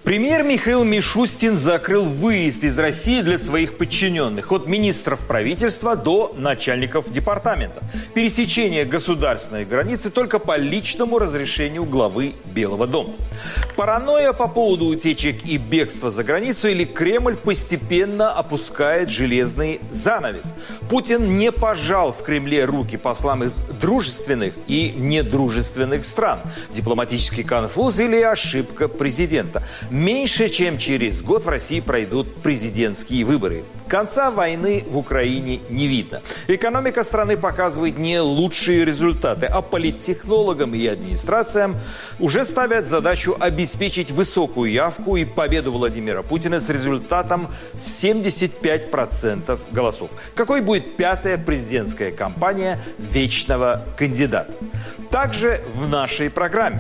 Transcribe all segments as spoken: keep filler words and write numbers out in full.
Премьер Михаил Мишустин закрыл выезд из России для своих подчиненных, от министров правительства до начальников департаментов. Пересечение государственной границы только по личному разрешению главы Белого дома. Паранойя по поводу утечек и бегства за границу, или Кремль постепенно опускает железный занавес? Путин не пожал в Кремле руки послам из дружественных и недружественных стран. Дипломатический конфуз или ошибка президента? Меньше чем через год в России пройдут президентские выборы. Конца войны в Украине не видно. Экономика страны показывает не лучшие результаты, а политтехнологам и администрациям уже ставят задачу обеспечить высокую явку и победу Владимира Путина с результатом в семьдесят пять процентов голосов. Какой будет пятая президентская кампания вечного кандидата? Также в нашей программе.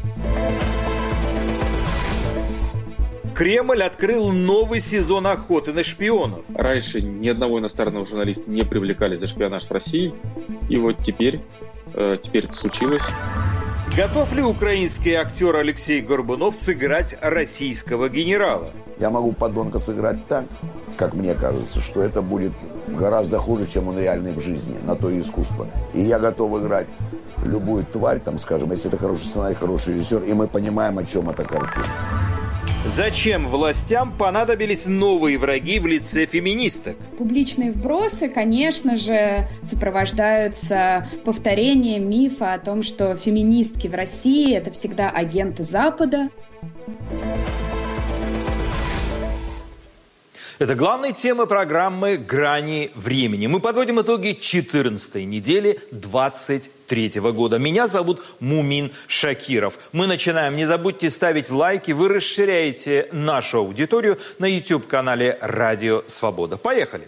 Кремль открыл новый сезон охоты на шпионов. Раньше ни одного иностранного журналиста не привлекали за шпионаж в России. И вот теперь, э, теперь это случилось. Готов ли украинский актер Алексей Горбунов сыграть российского генерала? Я могу подонка сыграть так, как мне кажется, что это будет гораздо хуже, чем он реальный в жизни. На то и искусство. И я готов играть любую тварь, там, скажем, если это хороший сценарий, хороший режиссер, и мы понимаем, о чем эта картина. Зачем властям понадобились новые враги в лице феминисток? Публичные вбросы, конечно же, сопровождаются повторением мифа о том, что феминистки в России – это всегда агенты Запада. Это главные темы программы «Грани времени». Мы подводим итоги четырнадцатой недели двадцать третьего года. Меня зовут Мумин Шакиров. Мы начинаем. Не забудьте ставить лайки. Вы расширяете нашу аудиторию на YouTube-канале «Радио Свобода». Поехали!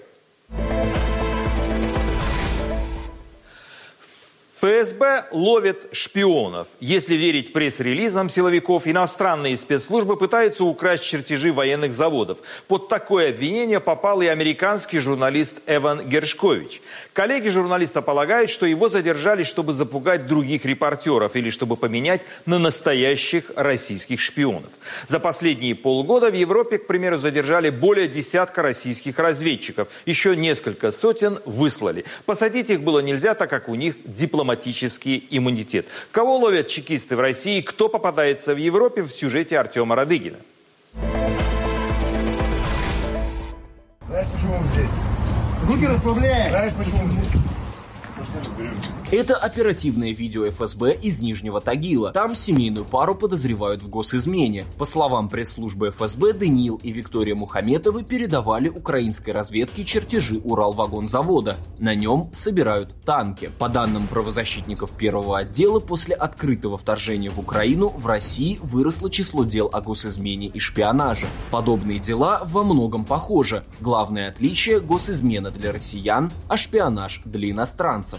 ФСБ ловит шпионов. Если верить пресс-релизам силовиков, иностранные спецслужбы пытаются украсть чертежи военных заводов. Под такое обвинение попал и американский журналист Эван Гершкович. Коллеги журналиста полагают, что его задержали, чтобы запугать других репортеров или чтобы поменять на настоящих российских шпионов. За последние полгода в Европе, к примеру, задержали более десятка российских разведчиков. Еще несколько сотен выслали. Посадить их было нельзя, так как у них дипломатический иммунитет. Кого ловят чекисты в России, кто попадается в Европе, в сюжете Артема Радыгина. Знаешь, почему он здесь? Руки расслабляем. Знаешь, почему он здесь? Это оперативное видео эф эс бэ из Нижнего Тагила. Там семейную пару подозревают в госизмене. По словам пресс-службы эф эс бэ, Даниил и Виктория Мухаметовы передавали украинской разведке чертежи Уралвагонзавода. На нем собирают танки. По данным правозащитников первого отдела, после открытого вторжения в Украину в России выросло число дел о госизмене и шпионаже. Подобные дела во многом похожи. Главное отличие – госизмена для россиян, а шпионаж для иностранцев.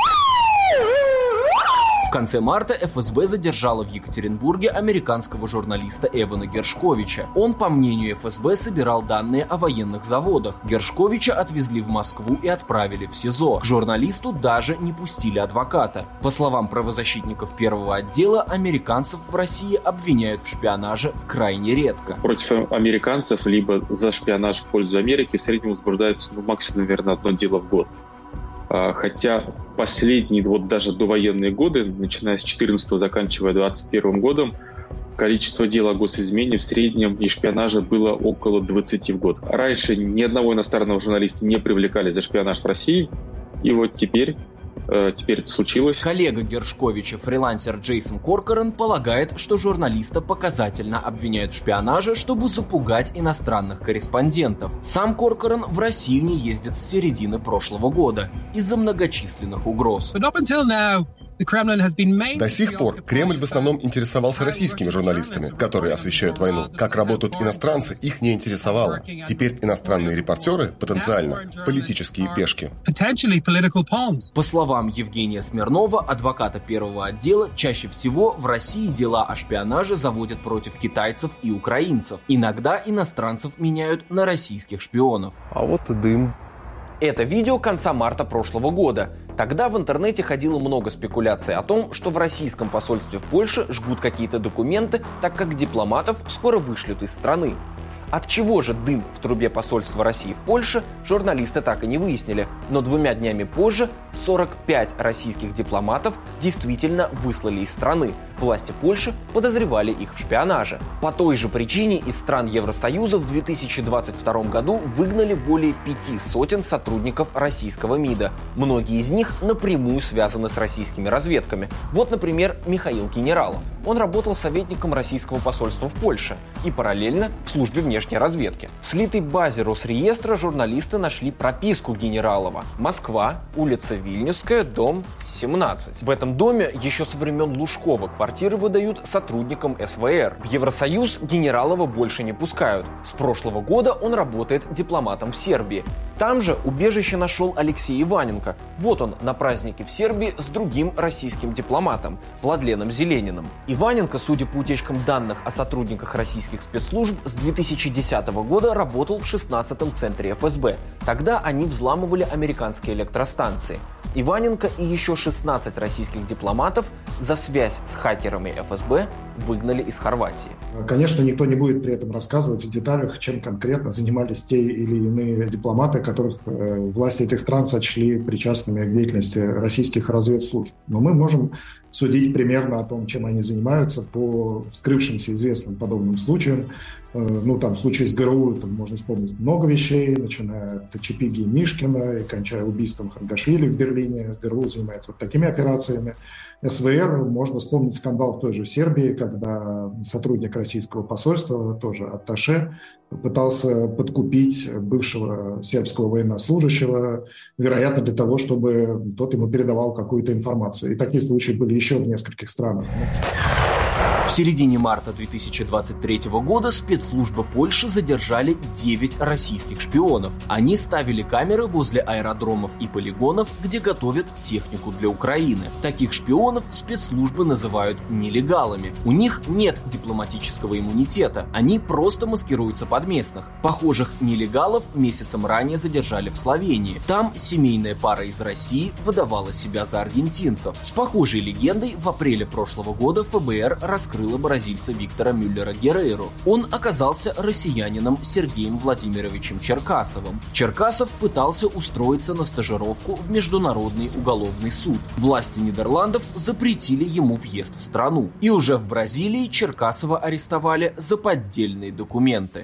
В конце марта эф эс бэ задержала в Екатеринбурге американского журналиста Эвана Гершковича. Он, по мнению эф эс бэ, собирал данные о военных заводах. Гершковича отвезли в Москву и отправили в СИЗО. К журналисту даже не пустили адвоката. По словам правозащитников первого отдела, американцев в России обвиняют в шпионаже крайне редко. Против американцев, либо за шпионаж в пользу Америки в среднем возбуждается ну, максимум, наверное, одно дело в год. Хотя в последние, вот даже довоенные годы, начиная с четырнадцатого, заканчивая двадцать первым годом, количество дел о госизмене в среднем и шпионаже было около двадцати в год. Раньше ни одного иностранного журналиста не привлекали за шпионаж в России, и вот теперь... Теперь это случилось. Коллега Гершковича, фрилансер Джейсон Коркоран, полагает, что журналиста показательно обвиняют в шпионаже, чтобы запугать иностранных корреспондентов. Сам Коркоран в Россию не ездит с середины прошлого года из-за многочисленных угроз. До сих пор Кремль в основном интересовался российскими журналистами, которые освещают войну. Как работают иностранцы, их не интересовало. Теперь иностранные репортеры потенциально политические пешки. По словам Евгения Смирнова, адвоката первого отдела, чаще всего в России дела о шпионаже заводят против китайцев и украинцев. Иногда иностранцев меняют на российских шпионов. А вот и дым. Это видео конца марта прошлого года. Тогда в интернете ходило много спекуляций о том, что в российском посольстве в Польше жгут какие-то документы, так как дипломатов скоро вышлют из страны. От чего же дым в трубе посольства России в Польше, журналисты так и не выяснили. Но двумя днями позже сорок пять российских дипломатов действительно выслали из страны. Власти Польши подозревали их в шпионаже. По той же причине из стран Евросоюза в две тысячи двадцать втором году выгнали более пяти сотен сотрудников российского МИДа. Многие из них напрямую связаны с российскими разведками. Вот, например, Михаил Генералов. Он работал советником российского посольства в Польше и параллельно в службе внешней разведки. В слитой базе Росреестра журналисты нашли прописку Генералова. Москва, улица Вильнюсская, дом семнадцать. В этом доме еще со времен Лужкова квартиры выдают сотрудникам эс вэ эр. В Евросоюз Генералова больше не пускают. С прошлого года он работает дипломатом в Сербии. Там же убежище нашел Алексей Иваненко. Вот он на празднике в Сербии с другим российским дипломатом, Владленом Зелениным. Иваненко, судя по утечкам данных о сотрудниках российских спецслужб, с две тысячи десятого года работал в шестнадцатом центре эф эс бэ. Тогда они взламывали американские электростанции. Иваненко и еще шестнадцать российских дипломатов за связь с хакерами эф эс бэ выгнали из Хорватии. Конечно, никто не будет при этом рассказывать в деталях, чем конкретно занимались те или иные дипломаты, которых власти этих стран сочли причастными к деятельности российских разведслужб. Но мы можем судить примерно о том, чем они занимаются по вскрывшимся известным подобным случаям. Ну, там, в случае с ГРУ там можно вспомнить много вещей, начиная от Чапиги и Мишкина и кончая убийством Харгашвили в Берлине. ГРУ занимается вот такими операциями. эс вэ эр, можно вспомнить скандал в той же Сербии, когда сотрудник российского посольства, тоже атташе, пытался подкупить бывшего сербского военнослужащего, вероятно, для того, чтобы тот ему передавал какую-то информацию. И такие случаи были еще в нескольких странах. В середине марта две тысячи двадцать третьего года спецслужбы Польши задержали девять российских шпионов. Они ставили камеры возле аэродромов и полигонов, где готовят технику для Украины. Таких шпионов спецслужбы называют нелегалами. У них нет дипломатического иммунитета, они просто маскируются под местных. Похожих нелегалов месяцем ранее задержали в Словении. Там семейная пара из России выдавала себя за аргентинцев. С похожей легендой в апреле прошлого года эф бэ эр раскрыла бразильца Виктора Мюллера Геррейру. Он оказался россиянином Сергеем Владимировичем Черкасовым. Черкасов пытался устроиться на стажировку в Международный уголовный суд. Власти Нидерландов запретили ему въезд в страну. И уже в Бразилии Черкасова арестовали за поддельные документы.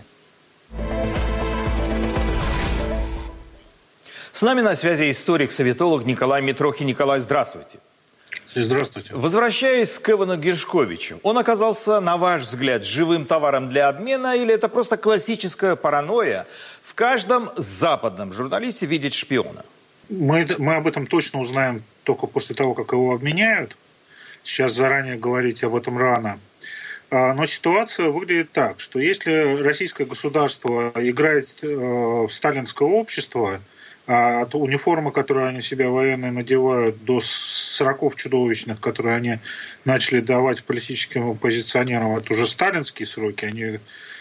С нами на связи историк-советолог Николай Митрохин. Николай, здравствуйте. Здравствуйте. Возвращаясь к Эвану Гершковичу, он оказался, на ваш взгляд, живым товаром для обмена или это просто классическая паранойя в каждом западном журналисте видеть шпиона? Мы, мы об этом точно узнаем только после того, как его обменяют. Сейчас заранее говорить об этом рано. Но ситуация выглядит так, что если российское государство играет в сталинское общество, от униформы, которую они себя военные надевают, до сроков чудовищных, которые они начали давать политическим оппозиционерам, это уже сталинские сроки, они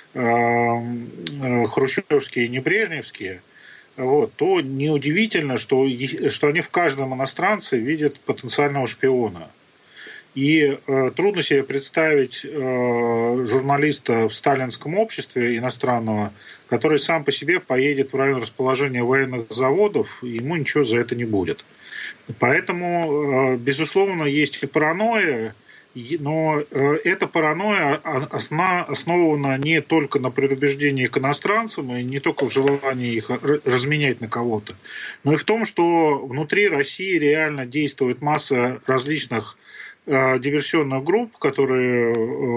э, хрущевские и не брежневские, вот, то неудивительно, что, что они в каждом иностранце видят потенциального шпиона. И э, трудно себе представить э, журналиста в сталинском обществе иностранного, который сам по себе поедет в район расположения военных заводов, и ему ничего за это не будет. Поэтому, э, безусловно, есть и паранойя, но э, эта паранойя осна, основана не только на предубеждении к иностранцам и не только в желании их разменять на кого-то, но и в том, что внутри России реально действует масса различных диверсионных групп, которые,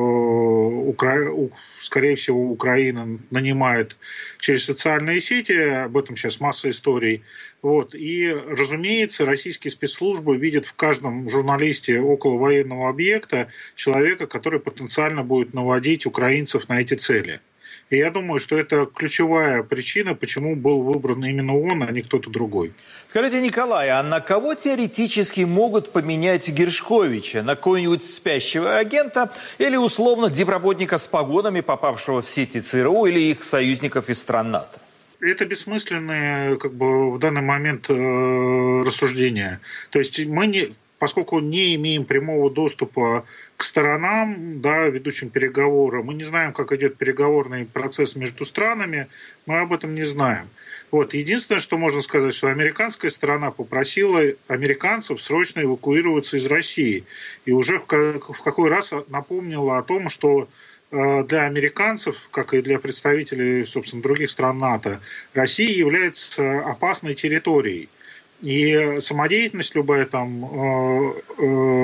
скорее всего, Украина нанимает через социальные сети, об этом сейчас масса историй. Вот. И, разумеется, российские спецслужбы видят в каждом журналисте около военного объекта человека, который потенциально будет наводить украинцев на эти цели. И я думаю, что это ключевая причина, почему был выбран именно он, а не кто-то другой. Скажите, Николай, а на кого теоретически могут поменять Гершковича? На какого-нибудь спящего агента или условно дипработника с погонами, попавшего в сети ЦРУ или их союзников из стран НАТО? это бессмысленные как бы, в данный момент э, рассуждения. То есть мы, не, поскольку не имеем прямого доступа к сторонам, да, ведущим переговоры, мы не знаем, как идет переговорный процесс между странами, мы об этом не знаем. Вот. Единственное, что можно сказать, что американская сторона попросила американцев срочно эвакуироваться из России. И уже в какой раз напомнила о том, что для американцев, как и для представителей, собственно, других стран НАТО, Россия является опасной территорией. И самодеятельность любая там э, э,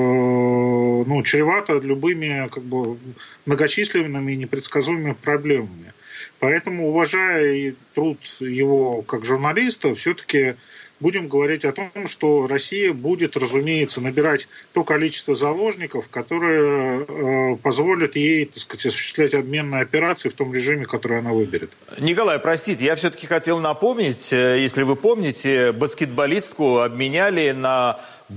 ну, чревата любыми как бы, многочисленными и непредсказуемыми проблемами. Поэтому, уважая труд его как журналиста, все-таки будем говорить о том, что Россия будет, разумеется, набирать то количество заложников, которое э, позволит ей, так сказать, осуществлять обменные операции в том режиме, который она выберет. Николай, простите, я все-таки хотел напомнить, если вы помните, баскетболистку обменяли на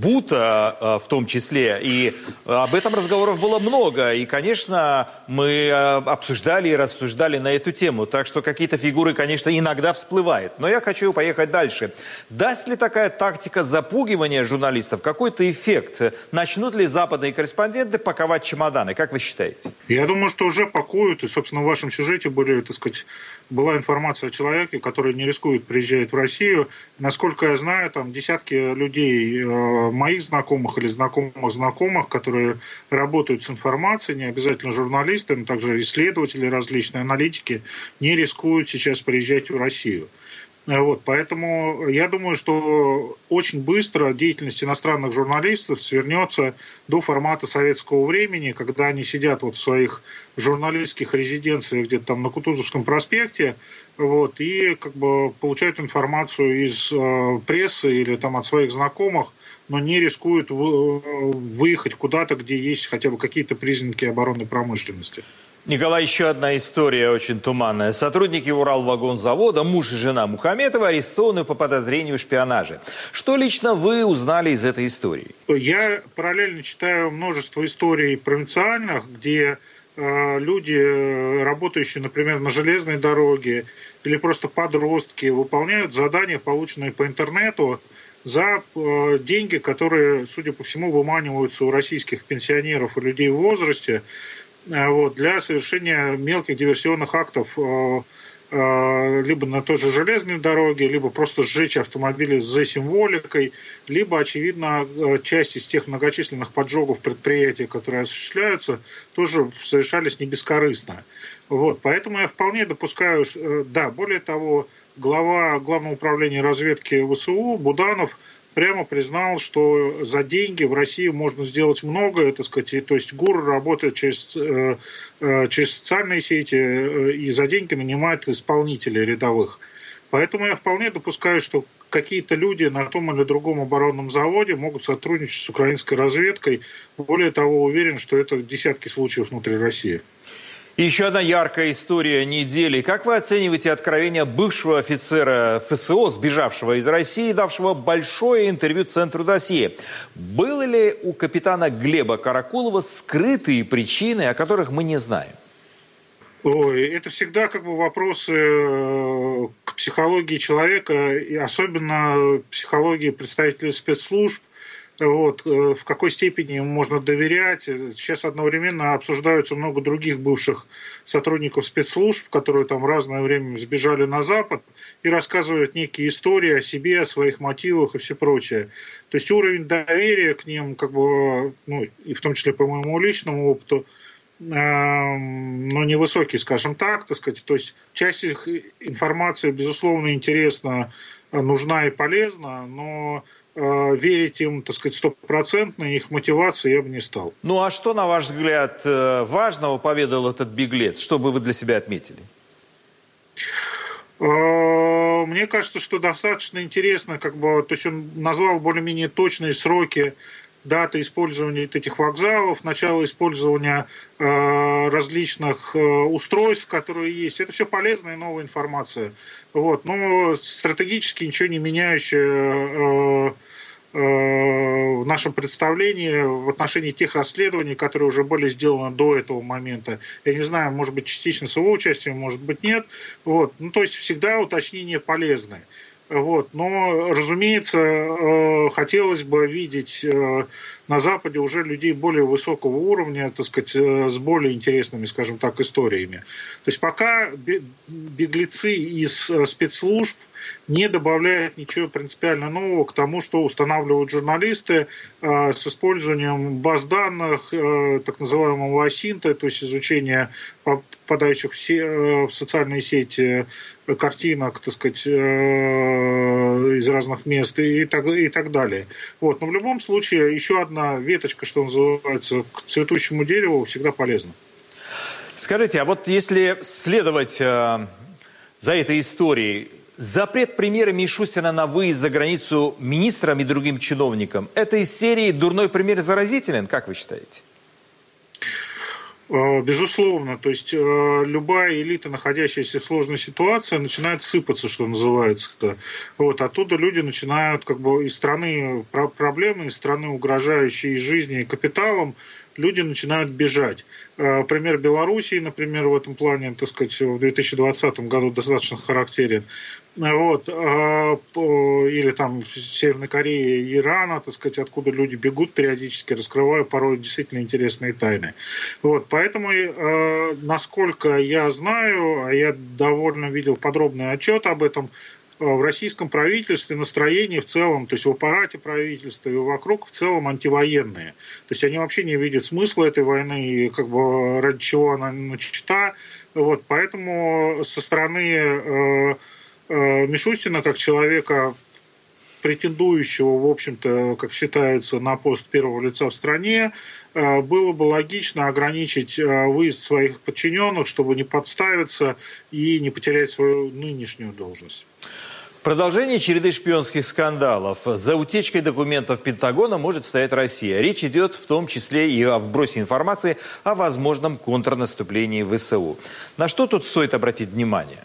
Бута в том числе, и об этом разговоров было много, и, конечно, мы обсуждали и рассуждали на эту тему, так что какие-то фигуры, конечно, иногда всплывают. Но я хочу поехать дальше. Даст ли такая тактика запугивания журналистов какой-то эффект? Начнут ли западные корреспонденты паковать чемоданы? Как вы считаете? Я думаю, что уже пакуют, и, собственно, в вашем сюжете были, так сказать, была информация о человеке, который не рискует приезжать в Россию. Насколько я знаю, там десятки людей, моих знакомых или знакомых знакомых, которые работают с информацией, не обязательно журналисты, но также исследователи, различные аналитики, не рискуют сейчас приезжать в Россию. Вот, поэтому я думаю, что очень быстро деятельность иностранных журналистов свернется до формата советского времени, когда они сидят вот в своих журналистских резиденциях где-то там на Кутузовском проспекте, вот, и как бы получают информацию из э, прессы или там от своих знакомых, но не рискуют вы, выехать куда-то, где есть хотя бы какие-то признаки оборонной промышленности. Николай, еще одна история очень туманная. Сотрудники Уралвагонзавода, муж и жена Мухаметова, арестованы по подозрению в шпионаже. Что лично вы узнали из этой истории? Я параллельно читаю множество историй провинциальных, где э, люди, работающие, например, на железной дороге, или просто подростки, выполняют задания, полученные по интернету, за э, деньги, которые, судя по всему, выманиваются у российских пенсионеров и людей в возрасте, вот, для совершения мелких диверсионных актов э, э, либо на той же железной дороге, либо просто сжечь автомобили с зэ-символикой, либо, очевидно, часть из тех многочисленных поджогов предприятий, которые осуществляются, тоже совершались не бескорыстно. Вот, поэтому я вполне допускаю, что, да, более того, глава Главного управления разведки ВСУ Буданов прямо признал, что за деньги в России можно сделать многое, так сказать, то есть ГУР работает через, э, через социальные сети э, и за деньги нанимает исполнителей рядовых. Поэтому я вполне допускаю, что какие-то люди на том или другом оборонном заводе могут сотрудничать с украинской разведкой. Более того, уверен, что это десятки случаев внутри России. И еще одна яркая история недели. Как вы оцениваете откровение бывшего офицера ФСО, сбежавшего из России, давшего большое интервью Центру «Досье»? Были ли у капитана Глеба Каракулова скрытые причины, о которых мы не знаем? Ой, это всегда как бы вопросы к психологии человека, и особенно психологии представителей спецслужб. Вот, в какой степени ему можно доверять. Сейчас одновременно обсуждаются много других бывших сотрудников спецслужб, которые там в разное время сбежали на Запад и рассказывают некие истории о себе, о своих мотивах и все прочее. То есть уровень доверия к ним, как бы, ну, и в том числе по моему личному опыту, э, ну, невысокий, скажем так, так сказать. То есть часть их информации, безусловно, интересна, нужна и полезна, но верить им, так сказать, стопроцентно, их мотивации я бы не стал. Ну а что, на ваш взгляд, важного поведал этот беглец? Что бы вы для себя отметили? Мне кажется, что достаточно интересно, как бы, то есть он назвал более-менее точные сроки, даты использования этих вокзалов, начало использования э, различных э, устройств, которые есть. Это все полезная и новая информация. Вот. Но стратегически ничего не меняющая э, в нашем представлении в отношении тех расследований, которые уже были сделаны до этого момента. Я не знаю, может быть, частично с его участием, может быть, нет. Вот. Ну, то есть всегда уточнения полезны. Вот. Но, разумеется, хотелось бы видеть на Западе уже людей более высокого уровня, так сказать, с более интересными, скажем так, историями. То есть пока беглецы из спецслужб не добавляет ничего принципиально нового к тому, что устанавливают журналисты э, с использованием баз данных, э, так называемого асинта, то есть изучения попадающих в, се- э, в социальные сети картинок, так сказать, э, из разных мест и так, и так далее. Вот. Но в любом случае еще одна веточка, что называется, к цветущему дереву всегда полезна. Скажите, а вот если следовать э, за этой историей, запрет премьера Мишустина на выезд за границу министрам и другим чиновникам – это из серии «Дурной пример заразителен», как вы считаете? Безусловно. То есть любая элита, находящаяся в сложной ситуации, начинает сыпаться, что называется. Вот. Оттуда люди начинают как бы из страны проблемы, из страны, угрожающей жизни и капиталом, люди начинают бежать. Пример Белоруссии, например, в этом плане, так сказать, в две тысячи двадцатом году достаточно характерен. Вот. Или там Северной Кореи, Ирана, так сказать, откуда люди бегут периодически, раскрывая порой действительно интересные тайны. Вот. Поэтому, насколько я знаю, а я довольно видел подробный отчет об этом, в российском правительстве настроение в целом, то есть в аппарате правительства и вокруг в целом антивоенные. То есть они вообще не видят смысла этой войны и как бы ради чего она начата. Вот, поэтому со стороны э, э, Мишустина, как человека, претендующего, в общем-то, как считается, на пост первого лица в стране, э, было бы логично ограничить э, выезд своих подчиненных, чтобы не подставиться и не потерять свою нынешнюю должность. Продолжение череды шпионских скандалов. За утечкой документов Пентагона может стоять Россия. Речь идет в том числе и о вбросе информации о возможном контрнаступлении ВСУ. На что тут стоит обратить внимание?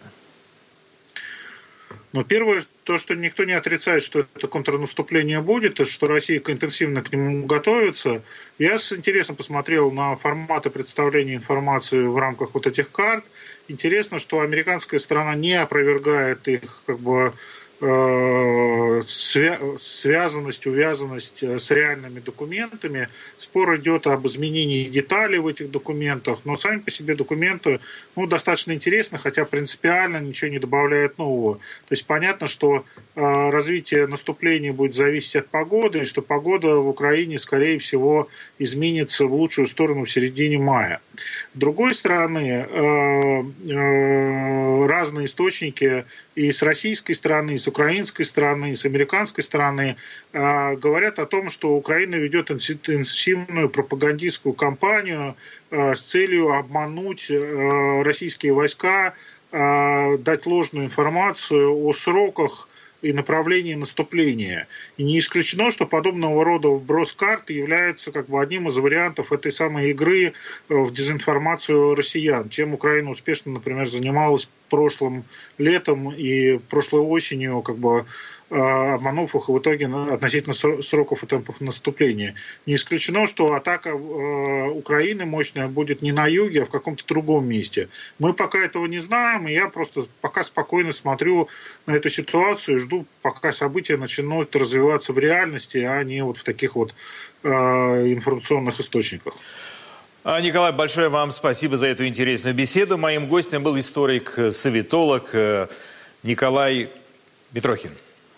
Ну, первое, то, что никто не отрицает, что это контрнаступление будет, и что Россия интенсивно к нему готовится. Я с интересом посмотрел на форматы представления информации в рамках вот этих карт. Интересно, что американская сторона не опровергает их как бы э, свя- связанность, увязанность с реальными документами. Спор идет об изменении деталей в этих документах, но сами по себе документы ну, достаточно интересны, хотя принципиально ничего не добавляют нового. То есть понятно, что э, развитие наступления будет зависеть от погоды, и что погода в Украине, скорее всего, изменится в лучшую сторону в середине мая. С другой стороны, э, э, разные источники и с российской стороны, и с украинской стороны, и с американской стороны э, говорят о том, что Украина ведет интенсивную пропагандистскую кампанию э, с целью обмануть э, российские войска, э, дать ложную информацию о сроках и направлении наступления. И не исключено, что подобного рода вброс карты является как бы одним из вариантов этой самой игры в дезинформацию россиян, чем Украина успешно, например, занималась прошлым летом и прошлой осенью, как бы обманув их в итоге относительно сроков и темпов наступления. Не исключено, что атака Украины мощная будет не на юге, а в каком-то другом месте. Мы пока этого не знаем, и я просто пока спокойно смотрю на эту ситуацию и жду, пока события начнут развиваться в реальности, а не вот в таких вот информационных источниках. Николай, большое вам спасибо за эту интересную беседу. Моим гостем был историк-советолог Николай Митрохин.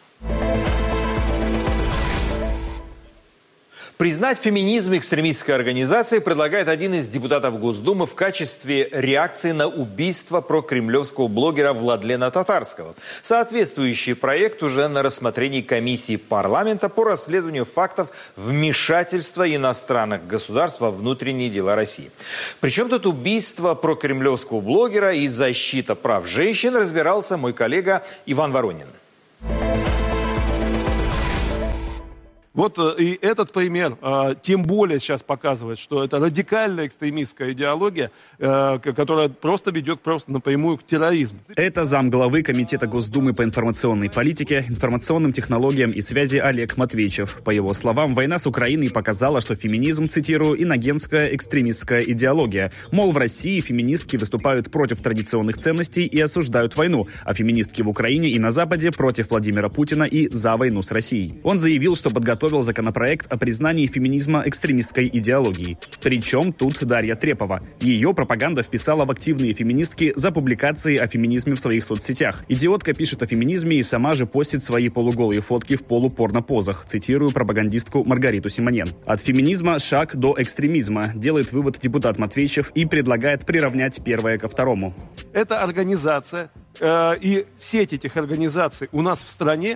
Признать феминизм экстремистской организацией предлагает один из депутатов Госдумы в качестве реакции на убийство прокремлевского блогера Владлена Татарского. Соответствующий проект уже на рассмотрении комиссии парламента по расследованию фактов вмешательства иностранных государств во внутренние дела России. Причем тут убийство прокремлевского блогера и защита прав женщин, разбирался мой коллега Иван Воронин. Вот и этот пример тем более сейчас показывает, что это радикальная экстремистская идеология, которая просто ведет просто напрямую к терроризму. Это замглавы Комитета Госдумы по информационной политике, информационным технологиям и связи Олег Матвейчев. По его словам, война с Украиной показала, что феминизм, цитирую, инагентская экстремистская идеология. Мол, в России феминистки выступают против традиционных ценностей и осуждают войну, а феминистки в Украине и на Западе против Владимира Путина и за войну с Россией. Он заявил, что подготовил готовил законопроект о признании феминизма экстремистской идеологией. Причем тут Дарья Трепова. Ее пропаганда вписала в активные феминистки за публикации о феминизме в своих соцсетях. Идиотка пишет о феминизме и сама же постит свои полуголые фотки в полупорно-позах. Цитирую пропагандистку Маргариту Симоньян. От феминизма шаг до экстремизма, делает вывод депутат Матвейчев и предлагает приравнять первое ко второму. Это организация э, и сеть этих организаций у нас в стране.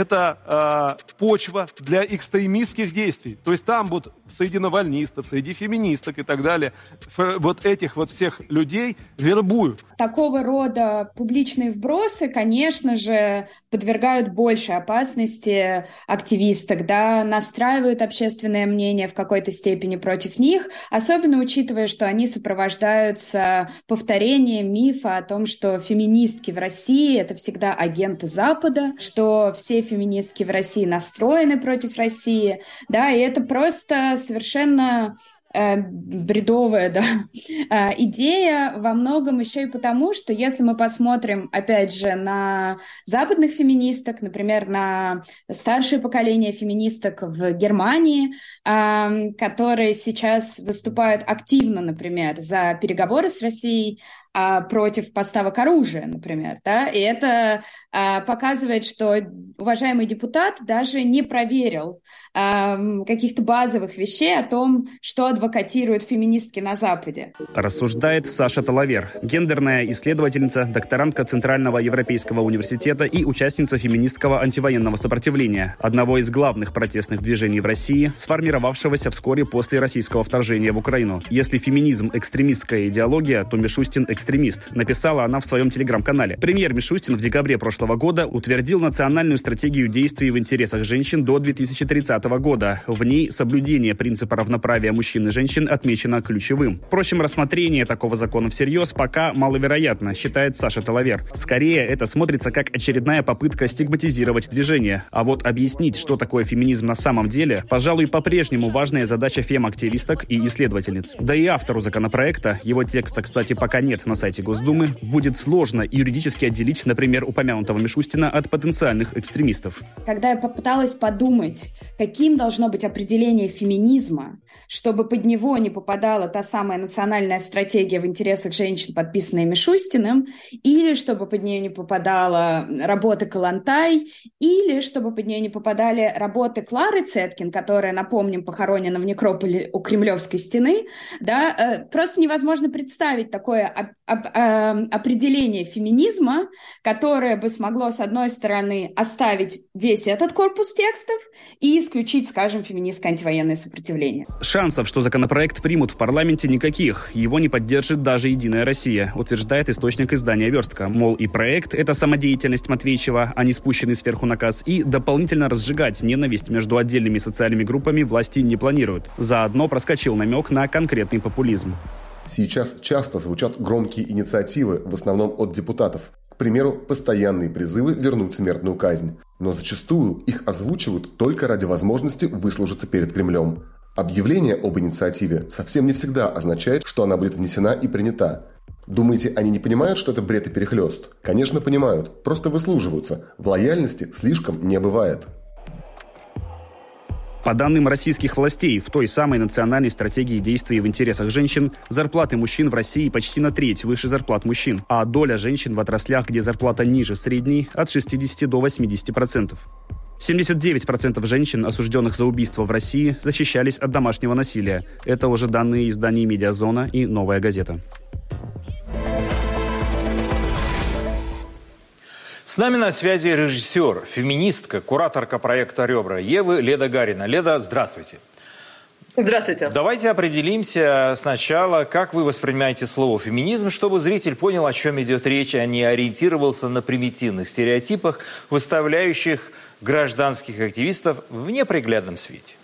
Это э, почва для экстремистских действий. То есть там вот среди навальнистов, среди феминисток и так далее, вот этих вот всех людей вербуют. Такого рода публичные вбросы, конечно же, подвергают большей опасности активисток, да, настраивают общественное мнение в какой-то степени против них, особенно учитывая, что они сопровождаются повторением мифа о том, что феминистки в России — это всегда агенты Запада, что все феминистки в России настроены против России, да, и это просто совершенно э, бредовая, да, э, идея во многом еще и потому, что если мы посмотрим, опять же, на западных феминисток, например, на старшее поколение феминисток в Германии, э, которые сейчас выступают активно, например, за переговоры с Россией, а, против поставок оружия, например, да, и это а, показывает, что уважаемый депутат даже не проверил а, каких-то базовых вещей о том, что адвокатируют феминистки на Западе. Рассуждает Саша Талавер, гендерная исследовательница, докторантка Центрального Европейского университета и участница феминистского антивоенного сопротивления, одного из главных протестных движений в России, сформировавшегося вскоре после российского вторжения в Украину. Если феминизм – экстремистская идеология, то Мишустин – экстремист. Экстремист, написала она в своем телеграм-канале. Премьер Мишустин в декабре прошлого года утвердил национальную стратегию действий в интересах женщин до две тысячи тридцатого года. В ней соблюдение принципа равноправия мужчин и женщин отмечено ключевым. Впрочем, рассмотрение такого закона всерьез пока маловероятно, считает Саша Талавер. Скорее, это смотрится как очередная попытка стигматизировать движение. А вот объяснить, что такое феминизм на самом деле, пожалуй, по-прежнему важная задача фем-активисток и исследовательниц. Да и автору законопроекта, его текста, кстати, пока нет на сайте Госдумы, будет сложно юридически отделить, например, упомянутого Мишустина от потенциальных экстремистов. Когда я попыталась подумать, каким должно быть определение феминизма, чтобы под него не попадала та самая национальная стратегия в интересах женщин, подписанная Мишустиным, или чтобы под нее не попадала работа Калантай, или чтобы под нее не попадали работы Клары Цеткин, которая, напомним, похоронена в некрополе у Кремлевской стены, да, просто невозможно представить такое определение феминизма, которое бы смогло, с одной стороны, оставить весь этот корпус текстов и исключить, скажем, феминистское антивоенное сопротивление. Шансов, что законопроект примут в парламенте, никаких. Его не поддержит даже «Единая Россия», утверждает источник издания «Верстка». Мол, и проект — это самодеятельность Матвейчева, а не спущенный сверху наказ, и дополнительно разжигать ненависть между отдельными социальными группами власти не планируют. Заодно проскочил намек на конкретный популизм. Сейчас часто звучат громкие инициативы, в основном от депутатов. К примеру, постоянные призывы вернуть смертную казнь. Но зачастую их озвучивают только ради возможности выслужиться перед Кремлем. Объявление об инициативе совсем не всегда означает, что она будет внесена и принята. Думаете, они не понимают, что это бред и перехлёст? Конечно, понимают, просто выслуживаются. В лояльности слишком не бывает. По данным российских властей, в той самой национальной стратегии действий в интересах женщин зарплаты мужчин в России почти на треть выше зарплат мужчин, а доля женщин в отраслях, где зарплата ниже средней, от шестидесяти до восьмидесяти процентов. семьдесят девять процентов женщин, осужденных за убийство в России, защищались от домашнего насилия. Это уже данные изданий «Медиазона» и «Новая газета». С нами на связи режиссер, феминистка, кураторка проекта «Ребра» Евы Леда Гарина. Леда, здравствуйте. Здравствуйте. Давайте определимся сначала, как вы воспринимаете слово «феминизм», чтобы зритель понял, о чем идет речь, а не ориентировался на примитивных стереотипах, выставляющих гражданских активистов в неприглядном свете?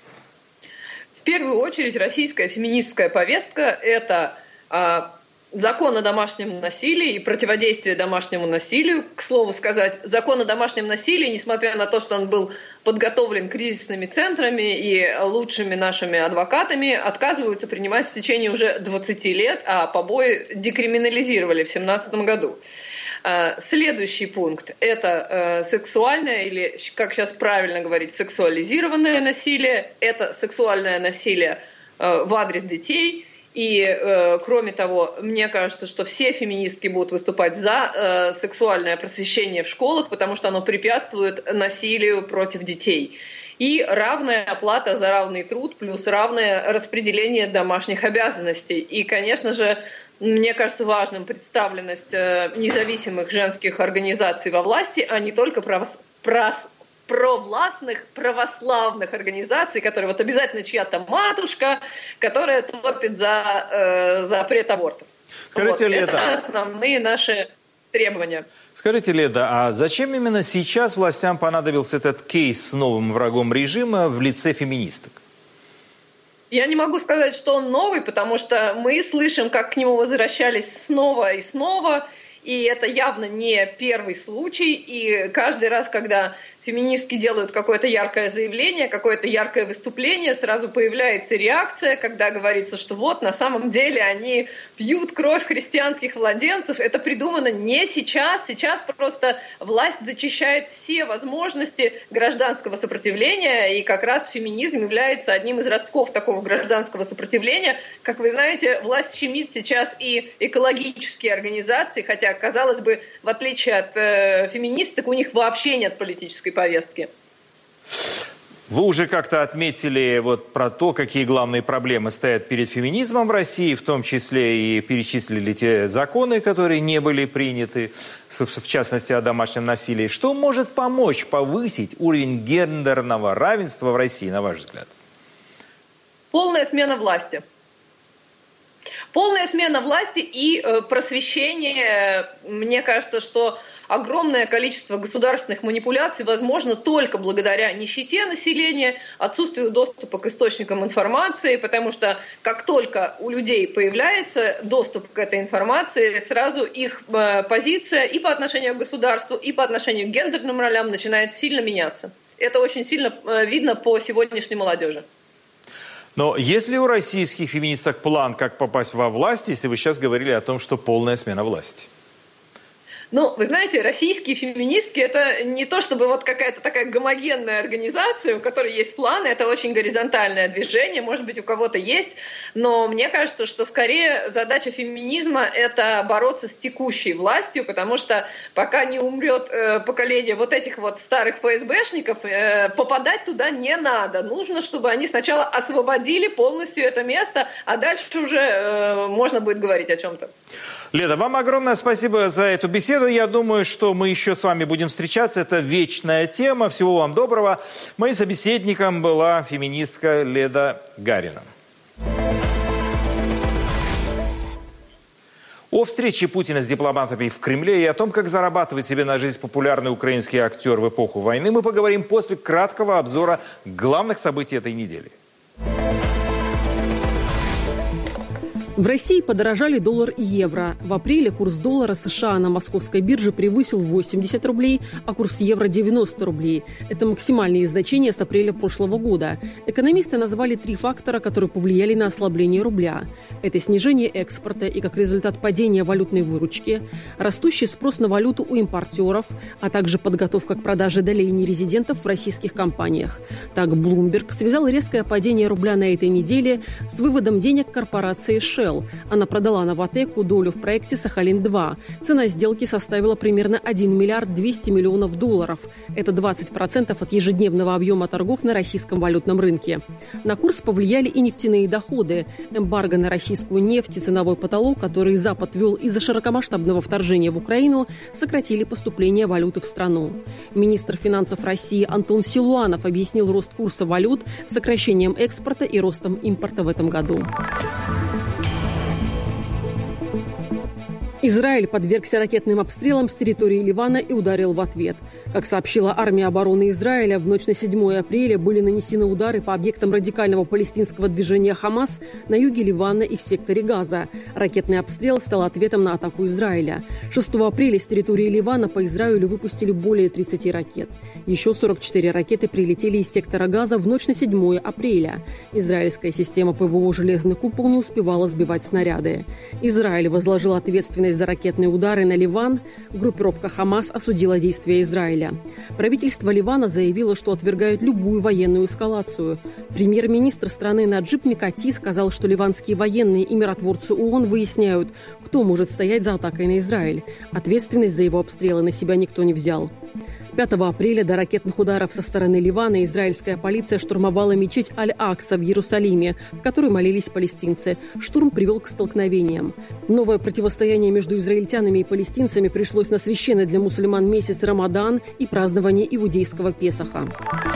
В первую очередь российская феминистская повестка – это а, закон о домашнем насилии и противодействие домашнему насилию. К слову сказать, закон о домашнем насилии, несмотря на то, что он был подготовлен кризисными центрами и лучшими нашими адвокатами, отказываются принимать в течение уже двадцати лет, а побои декриминализировали в две тысячи семнадцатом году. Следующий пункт – это сексуальное, или, как сейчас правильно говорить, сексуализированное насилие. Это сексуальное насилие в адрес детей. И, кроме того, мне кажется, что все феминистки будут выступать за сексуальное просвещение в школах, потому что оно препятствует насилию против детей. И равная оплата за равный труд плюс равное распределение домашних обязанностей. И, конечно же, мне кажется важным представленность независимых женских организаций во власти, а не только прос, прос, провластных православных организаций, которые вот обязательно чья-то матушка, которая топит за э, запрет абортов. Скажите, вот. Леда, это основные наши требования. Скажите, Леда, а зачем именно сейчас властям понадобился этот кейс с новым врагом режима в лице феминисток? Я не могу сказать, что он новый, потому что мы слышим, как к нему возвращались снова и снова, и это явно не первый случай, и каждый раз, когда феминистки делают какое-то яркое заявление, какое-то яркое выступление, сразу появляется реакция, когда говорится, что вот на самом деле они пьют кровь христианских младенцев. Это придумано не сейчас. Сейчас просто власть зачищает все возможности гражданского сопротивления, и как раз феминизм является одним из ростков такого гражданского сопротивления. Как вы знаете, власть щемит сейчас и экологические организации, хотя, казалось бы, в отличие от э, феминисток, у них вообще нет политической повестки. Вы уже как-то отметили вот про то, какие главные проблемы стоят перед феминизмом в России, в том числе и перечислили те законы, которые не были приняты, в частности о домашнем насилии. Что может помочь повысить уровень гендерного равенства в России, на ваш взгляд? Полная смена власти. Полная смена власти и э, просвещение. Мне кажется, что огромное количество государственных манипуляций возможно только благодаря нищете населения, отсутствию доступа к источникам информации, потому что как только у людей появляется доступ к этой информации, сразу их э, позиция и по отношению к государству, и по отношению к гендерным ролям начинает сильно меняться. Это очень сильно э, видно по сегодняшней молодежи. Но есть ли у российских феминисток план, как попасть во власть, если вы сейчас говорили о том, что полная смена власти? Ну, вы знаете, российские феминистки – это не то чтобы вот какая-то такая гомогенная организация, у которой есть планы, это очень горизонтальное движение, может быть, у кого-то есть, но мне кажется, что скорее задача феминизма – это бороться с текущей властью, потому что пока не умрет э, поколение вот этих вот старых ФСБшников, э, попадать туда не надо. Нужно, чтобы они сначала освободили полностью это место, а дальше уже э, можно будет говорить о чем-то. Леда, вам огромное спасибо за эту беседу. Я думаю, что мы еще с вами будем встречаться. Это вечная тема. Всего вам доброго. Моим собеседником была феминистка Леда Гарина. О встрече Путина с дипломатами в Кремле и о том, как зарабатывает себе на жизнь популярный украинский актер в эпоху войны, мы поговорим после краткого обзора главных событий этой недели. В России подорожали доллар и евро. В апреле курс доллара США на московской бирже превысил восемьдесят рублей, а курс евро – девяносто рублей. Это максимальные значения с апреля прошлого года. Экономисты назвали три фактора, которые повлияли на ослабление рубля. Это снижение экспорта и, как результат, падения валютной выручки, растущий спрос на валюту у импортеров, а также подготовка к продаже долей нерезидентов в российских компаниях. Так, Bloomberg связал резкое падение рубля на этой неделе с выводом денег корпорации Shell. Она продала Новатэку долю в проекте «Сахалин-два». Цена сделки составила примерно один миллиард двести миллионов долларов. Это двадцать процентов от ежедневного объема торгов на российском валютном рынке. На курс повлияли и нефтяные доходы. Эмбарго на российскую нефть и ценовой потолок, который Запад ввел из-за широкомасштабного вторжения в Украину, сократили поступление валюты в страну. Министр финансов России Антон Силуанов объяснил рост курса валют сокращением экспорта и ростом импорта в этом году. Израиль подвергся ракетным обстрелам с территории Ливана и ударил в ответ. Как сообщила армия обороны Израиля, в ночь на седьмое апреля были нанесены удары по объектам радикального палестинского движения «Хамас» на юге Ливана и в секторе Газа. Ракетный обстрел стал ответом на атаку Израиля. шестого апреля с территории Ливана по Израилю выпустили более тридцати ракет. Еще сорок четыре ракеты прилетели из сектора Газа в ночь на седьмое апреля. Израильская система ПВО «Железный купол» не успевала сбивать снаряды. Израиль возложил ответственность за ракетные удары на Ливан. Группировка «Хамас» осудила действия Израиля. Правительство Ливана заявило, что отвергает любую военную эскалацию. Премьер-министр страны Наджиб Микати сказал, что ливанские военные и миротворцы ООН выясняют, кто может стоять за атакой на Израиль. Ответственность за его обстрелы на себя никто не взял. пятого апреля до ракетных ударов со стороны Ливана израильская полиция штурмовала мечеть Аль-Акса в Иерусалиме, в которой молились палестинцы. Штурм привел к столкновениям. Новое противостояние между израильтянами и палестинцами пришлось на священный для мусульман месяц Рамадан и празднование иудейского Песаха.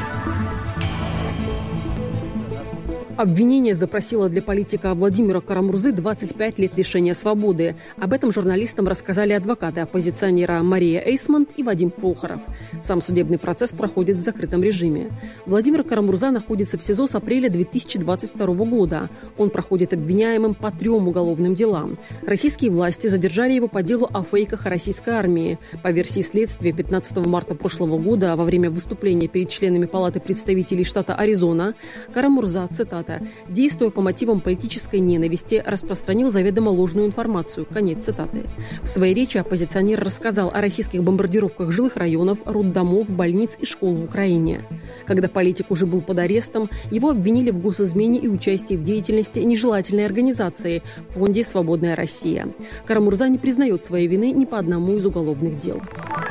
Обвинение запросило для политика Владимира Карамурзы двадцать пять лет лишения свободы. Об этом журналистам рассказали адвокаты оппозиционера Мария Эйсмонт и Вадим Прохоров. Сам судебный процесс проходит в закрытом режиме. Владимир Карамурза находится в СИЗО с апреля две тысячи двадцать второго года. Он проходит обвиняемым по трем уголовным делам. Российские власти задержали его по делу о фейках о российской армии. По версии следствия, пятнадцатого марта прошлого года, во время выступления перед членами Палаты представителей штата Аризона, Карамурза, цитата, действуя по мотивам политической ненависти, распространил заведомо ложную информацию. Конец цитаты. В своей речи оппозиционер рассказал о российских бомбардировках жилых районов, роддомов, больниц и школ в Украине. Когда политик уже был под арестом, его обвинили в госизмене и участии в деятельности нежелательной организации в фонде «Свободная Россия». Карамурза не признает своей вины ни по одному из уголовных дел.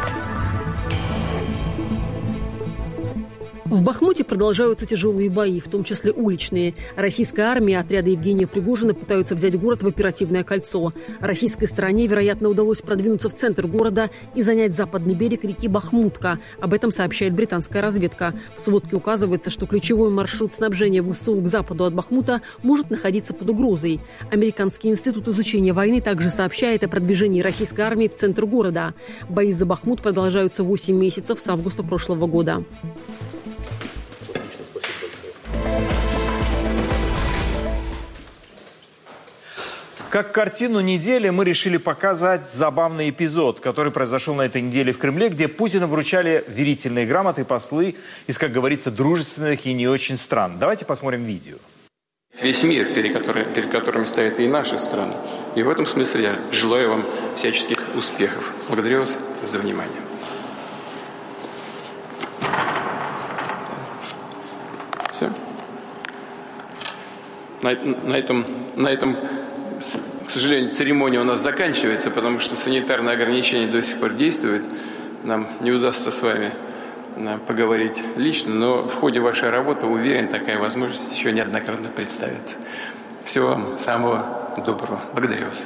В Бахмуте продолжаются тяжелые бои, в том числе уличные. Российская армия и отряды Евгения Пригожина пытаются взять город в оперативное кольцо. Российской стороне, вероятно, удалось продвинуться в центр города и занять западный берег реки Бахмутка. Об этом сообщает британская разведка. В сводке указывается, что ключевой маршрут снабжения ВСУ к западу от Бахмута может находиться под угрозой. Американский институт изучения войны также сообщает о продвижении российской армии в центр города. Бои за Бахмут продолжаются восемь месяцев с августа прошлого года. Как картину недели мы решили показать забавный эпизод, который произошел на этой неделе в Кремле, где Путину вручали верительные грамоты послы из, как говорится, дружественных и не очень стран. Давайте посмотрим видео. Весь мир, перед которым, перед которым стоят и наши страны. И в этом смысле я желаю вам всяческих успехов. Благодарю вас за внимание. Все. На, на этом... На этом К сожалению, церемония у нас заканчивается, потому что санитарные ограничения до сих пор действуют. Нам не удастся с вами поговорить лично, но в ходе вашей работы, уверен, такая возможность еще неоднократно представится. Всего вам самого доброго. Благодарю вас.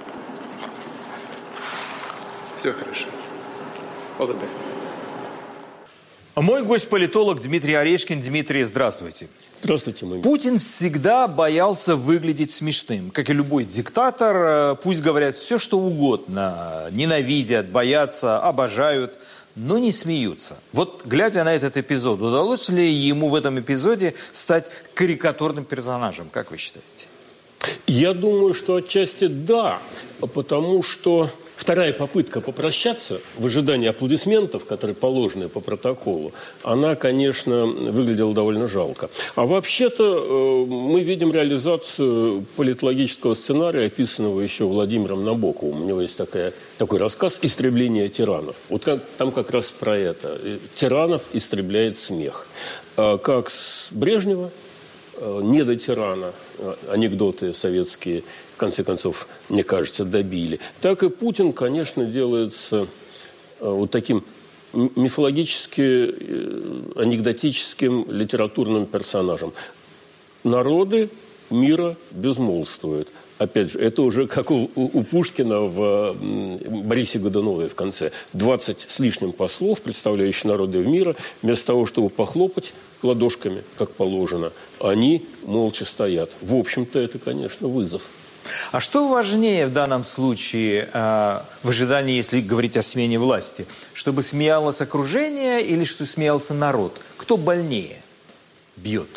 Все хорошо. All the best. Мой гость-политолог Дмитрий Орешкин. Дмитрий, здравствуйте. Здравствуйте, мой. Путин всегда боялся выглядеть смешным. Как и любой диктатор, пусть говорят все, что угодно. Ненавидят, боятся, обожают, но не смеются. Вот, глядя на этот эпизод, удалось ли ему в этом эпизоде стать карикатурным персонажем, как вы считаете? Я думаю, что отчасти да, потому что вторая попытка попрощаться в ожидании аплодисментов, которые положены по протоколу, она, конечно, выглядела довольно жалко. А вообще-то мы видим реализацию политологического сценария, описанного еще Владимиром Набоковым. У него есть такая, такой рассказ «Истребление тиранов». Вот как, там как раз про это. Тиранов истребляет смех. Как с Брежнева, не до тирана, анекдоты советские, в конце концов, мне кажется, добили. Так и Путин, конечно, делается вот таким мифологически, анекдотическим литературным персонажем. Народы мира безмолвствуют. Опять же, это уже как у, у Пушкина в Борисе Годунове в конце. двадцать с лишним послов, представляющих народы мира, вместо того, чтобы похлопать ладошками, как положено, они молча стоят. В общем-то, это, конечно, вызов. А что важнее в данном случае э, в ожидании, если говорить о смене власти? Чтобы смеялось окружение или что смеялся народ? Кто больнее бьет?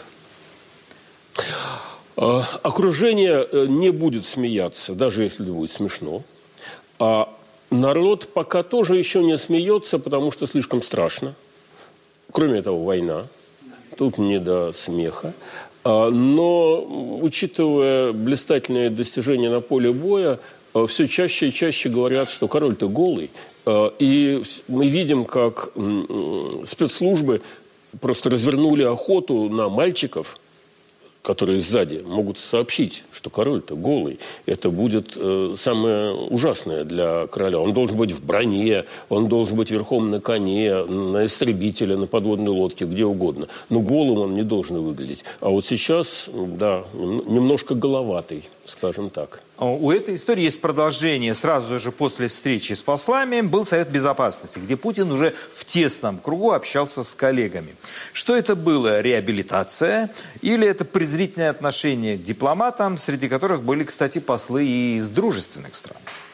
Окружение не будет смеяться, даже если будет смешно. А народ пока тоже еще не смеется, потому что слишком страшно. Кроме того, война. Тут не до смеха. Но, учитывая блистательные достижения на поле боя, все чаще и чаще говорят, что король-то голый. И мы видим, как спецслужбы просто развернули охоту на мальчиков, которые сзади могут сообщить, что король-то голый. Это будет э, самое ужасное для короля. Он должен быть в броне, он должен быть верхом на коне, на истребителе, на подводной лодке, где угодно. Но голым он не должен выглядеть. А вот сейчас, да, немножко головатый, скажем так. У этой истории есть продолжение. Сразу же после встречи с послами был Совет Безопасности, где Путин уже в тесном кругу общался с коллегами. Что это было? Реабилитация? Или это презрительное отношение к дипломатам, среди которых были, кстати, послы и из дружественных стран?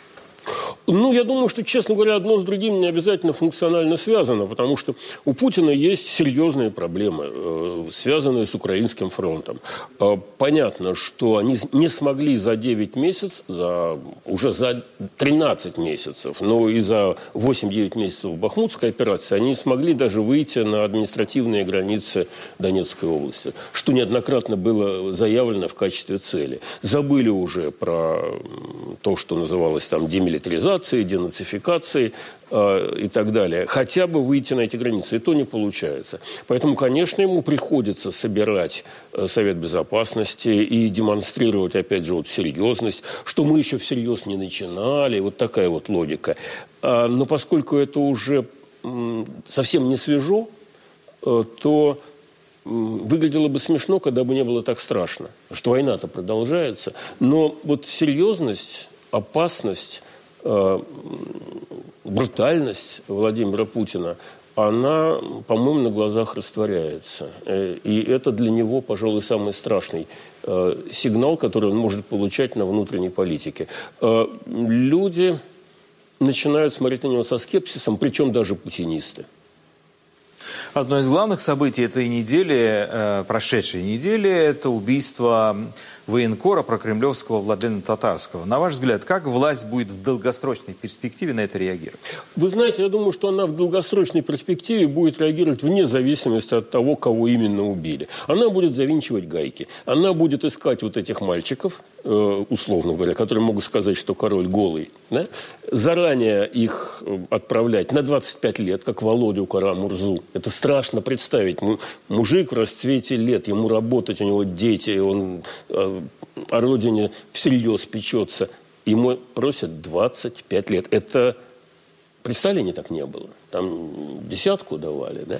Ну, я думаю, что, честно говоря, одно с другим не обязательно функционально связано, потому что у Путина есть серьезные проблемы, э, связанные с Украинским фронтом. Э, понятно, что они не смогли за девять месяцев, за, уже за тринадцать месяцев, но и за восемь-девять месяцев Бахмутской операции они не смогли даже выйти на административные границы Донецкой области, что неоднократно было заявлено в качестве цели. Забыли уже про то, что называлось там демилитаризацией, денацификации э, и так далее. Хотя бы выйти на эти границы. И то не получается. Поэтому, конечно, ему приходится собирать э, Совет Безопасности и демонстрировать, опять же, вот серьезность, что мы еще всерьез не начинали. Вот такая вот логика. А, но поскольку это уже м, совсем не свежо, э, то м, выглядело бы смешно, когда бы не было так страшно. Что война-то продолжается. Но вот серьезность, опасность, брутальность Владимира Путина, она, по-моему, на глазах растворяется. И это для него, пожалуй, самый страшный сигнал, который он может получать на внутренней политике. Люди начинают смотреть на него со скепсисом, причем даже путинисты. Одно из главных событий этой недели, прошедшей недели, это убийство военкора прокремлевского Владлена Татарского. На ваш взгляд, как власть будет в долгосрочной перспективе на это реагировать? Вы знаете, я думаю, что она в долгосрочной перспективе будет реагировать вне зависимости от того, кого именно убили. Она будет завинчивать гайки. Она будет искать вот этих мальчиков, э, условно говоря, которые могут сказать, что король голый. Да? Заранее их отправлять на двадцать пять лет, как Володю Кара-Мурзу. Это страшно представить. Мужик в расцвете лет, ему работать, у него дети, он э, о родине всерьез печется. Ему просят двадцать пять лет. Это при Сталине так не было. Там десятку давали. Да?